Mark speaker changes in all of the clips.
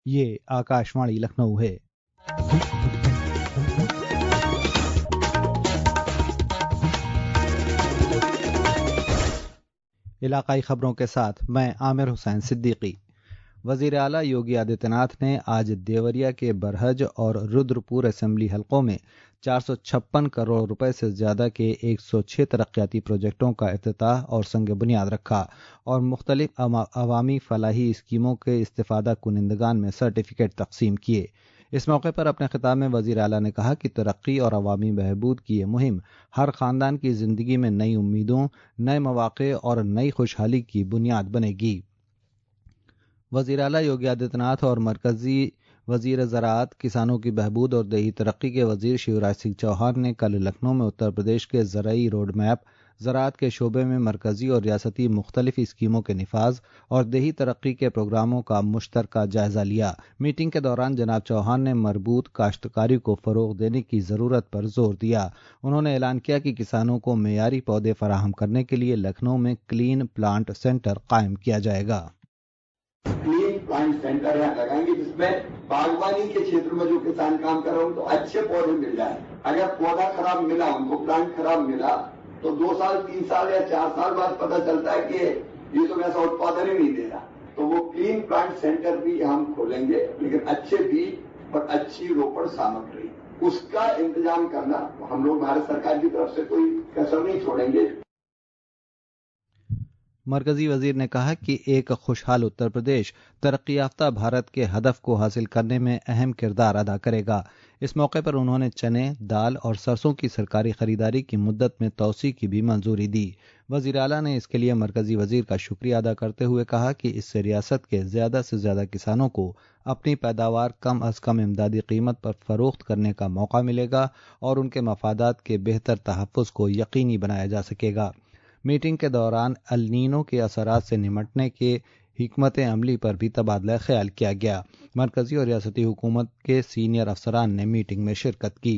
Speaker 1: ये आकाशवाणी लखनऊ है। इलाकाई खबरों के साथ मैं आमिर हुसैन सिद्दीकी। वजीर आला योगी आदित्यनाथ ने आज देवरिया के बरहज और रुद्रपुर असेंबली हलकों में 456 करोड़ रुपए से ज्यादा के 106 तरक्याती प्रोजेक्टों का इफ्तिताह और संग बुनियाद रखा और मुख्तलिफ अवामी फलाही स्कीमों के इस्तिफादा कुनिंदगान में सर्टिफिकेट तकसीम किए। इस मौके पर अपने खिताब में वजीर आला ने कहा कि तरक्की और अवामी बहबूद की ये मुहिम हर खानदान की जिंदगी में नई उम्मीदों, नए मौके और नई खुशहाली की बुनियाद बनेगी। वजीर आला योगी आदित्यनाथ और मरकजी वजीर ज़राअत, किसानों की बहबूद और देही तरक्की के वजीर शिवराज सिंह चौहान ने कल लखनऊ में उत्तर प्रदेश के ज़राई रोड मैप, ज़राअत के शोबे में मरकजी और रियासती मुख्तलिफ स्कीमों के निफाज और देही तरक्की के प्रोग्रामों का मुश्तरका जायजा लिया। मीटिंग के दौरान जनाब चौहान ने मरबूत काश्तकारी को फ़रोग़ देने की ज़रूरत पर जोर दिया। उन्होंने ऐलान किया कि किसानों को मेयारी पौधे फराहम करने के लिए लखनऊ में क्लीन प्लांट सेंटर कायम किया जाएगा।
Speaker 2: क्लीन प्लांट सेंटर यहाँ लगाएंगे जिसमें बागवानी के क्षेत्र में जो किसान काम कर रहे हो तो अच्छे पौधे मिल जाए। अगर पौधा खराब मिला, उनको प्लांट खराब मिला तो 2 साल 3 साल या 4 साल बाद पता चलता है कि ये तो वैसा उत्पादन ही नहीं दे रहा। तो वो क्लीन प्लांट सेंटर भी हम खोलेंगे, लेकिन अच्छे बीज और अच्छी रोपण सामग्री उसका इंतजाम करना हम लोग भारत सरकार की तरफ से कोई कसर नहीं छोड़ेंगे।
Speaker 1: मरकजी वजीर ने कहा कि एक खुशहाल उत्तर प्रदेश तरक्की याफ्ता भारत के हदफ को हासिल करने में अहम किरदार अदा करेगा। इस मौके पर उन्होंने चने, दाल और सरसों की सरकारी खरीदारी की मुद्दत में तौसी की भी मंजूरी दी। वजीर आला ने इसके लिए मरकजी वजीर का शुक्रिया अदा करते हुए कहा कि इससे रियासत के ज्यादा से ज्यादा किसानों को अपनी पैदावार कम अज कम इमदादी कीमत पर फरोख्त करने का मौका मिलेगा और उनके मफादात के बेहतर तहफ़्फ़ुज़ को यकीनी बनाया जा सकेगा। मीटिंग के दौरान अल नीनो के असरात से निमटने के हिकमत अमली पर भी तबादला ख्याल किया गया। मरकजी और रियासती हुकूमत के सीनियर अफसरान ने मीटिंग में शिरकत की।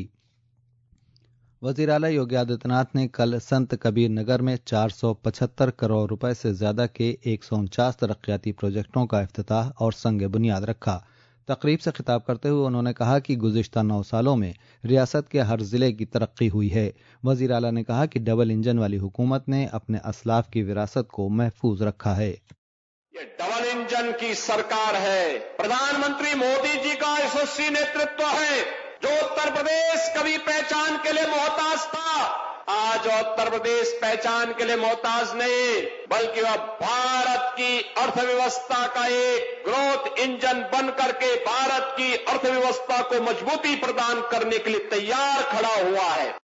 Speaker 1: वज़ीर आला योगी आदित्यनाथ ने कल संत कबीर नगर में 475 करोड़ रुपए से ज्यादा के 149 तरक्याती प्रोजेक्टों का इफ्तिताह और संग बुनियाद रखा। तकरीब से खिताब करते हुए उन्होंने कहा कि गुज़िश्ता 9 सालों में रियासत के हर जिले की तरक्की हुई है। वज़ीर आला ने कहा कि डबल इंजन वाली हुकूमत ने अपने असलाफ की विरासत को महफूज रखा है।
Speaker 3: ये डबल इंजन की सरकार है। प्रधानमंत्री मोदी जी का यशस्वी नेतृत्व है। जो उत्तर प्रदेश कभी पहचान के लिए मोहताज था, आज उत्तर प्रदेश पहचान के लिए मोहताज नहीं, बल्कि वह भारत की अर्थव्यवस्था का एक ग्रोथ इंजन बन करके भारत की अर्थव्यवस्था को मजबूती प्रदान करने के लिए तैयार खड़ा हुआ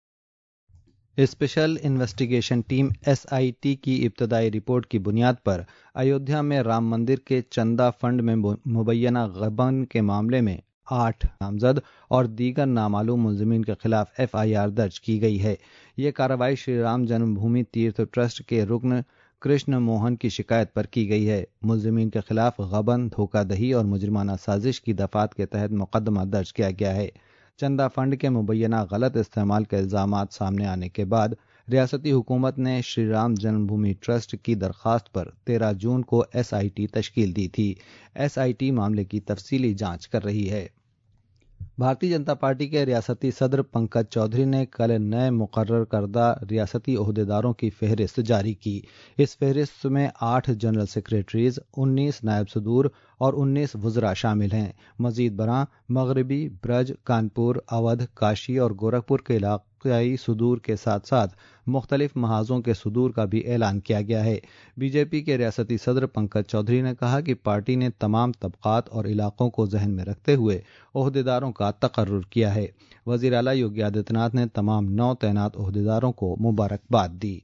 Speaker 3: है।
Speaker 1: स्पेशल इन्वेस्टिगेशन टीम SIT की इब्तदाई रिपोर्ट की बुनियाद पर अयोध्या में राम मंदिर के चंदा फंड में मुबैना गबन के मामले में 8 नामजद और दीगर नामालूम मुलजिमीन के खिलाफ FIR दर्ज की गई है। ये कार्रवाई श्री राम जन्मभूमि तीर्थ ट्रस्ट के रुकन कृष्ण मोहन की शिकायत पर की गई है। मुलजिमीन के खिलाफ गबन, धोखाधही और मुजरिमाना साजिश की दफात के तहत मुकदमा दर्ज किया गया है। चंदा फंड के मुबैना गलत इस्तेमाल के इल्जामात सामने आने के बाद रियासती हुकूमत ने श्री राम जन्मभूमि ट्रस्ट की दरखास्त पर 13 जून को SIT तश्कील दी थी। SIT मामले की तफसीली जांच कर रही है। भारतीय जनता पार्टी के रियासती सदर पंकज चौधरी ने कल नए मुकर्रर करदा रियासती ओहदेदारों की फहरिस्त जारी की। इस फहरिस्त में 8 जनरल सेक्रेटरीज, 19 नायब सदूर और 19 वज़रा शामिल हैं। मजीद बरां मगरबी, ब्रज, कानपुर, अवध, काशी और गोरखपुर के इलाकाई सुदूर के साथ साथ मुख्तलिफ महाजों के सुदूर का भी ऐलान किया गया है। बीजेपी के रियासती सदर पंकज चौधरी ने कहा कि पार्टी ने तमाम तबकात और इलाकों को जहन में रखते हुए ओहदेदारों का तकर्रुर किया है। वज़ीर आला योगी आदित्यनाथ ने तमाम 9 तैनात ओहदेदारों को मुबारकबाद दी।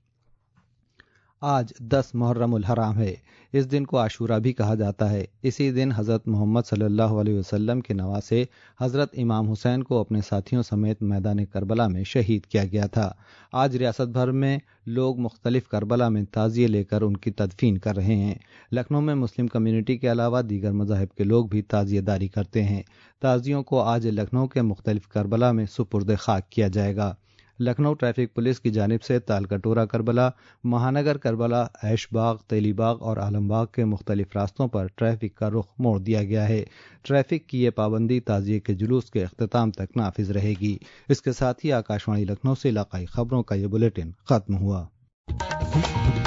Speaker 1: आज 10 मुहर्रमुल हराम है। इस दिन को आशूरा भी कहा जाता है। इसी दिन हज़रत मोहम्मद सल्लल्लाहु अलैहि वसल्लम के नवासे हज़रत इमाम हुसैन को अपने साथियों समेत मैदान करबला में शहीद किया गया था। आज रियासत भर में लोग मुख्तलिफ करबला में ताज़िए लेकर उनकी तदफीन कर रहे हैं। लखनऊ में मुस्लिम कम्युनिटी के अलावा दीगर मज़ाहिब के लोग भी ताज़ियेदारी करते हैं। ताज़ियों को आज लखनऊ के मुख्तलिफ करबला में सुपुर्द खाक किया जाएगा। لکھنؤ ٹریفک پولیس کی جانب سے تالکٹورا کربلا، مہانگر کربلا، ایش باغ، تیلی باغ اور عالم باغ کے مختلف راستوں پر ٹریفک کا رخ موڑ دیا گیا ہے۔ ٹریفک کی یہ پابندی تعزیے کے جلوس کے اختتام تک نافذ رہے گی۔ اس کے ساتھ ہی آکاشوانی لکھنؤ سے علاقائی خبروں کا یہ بلیٹن ختم ہوا۔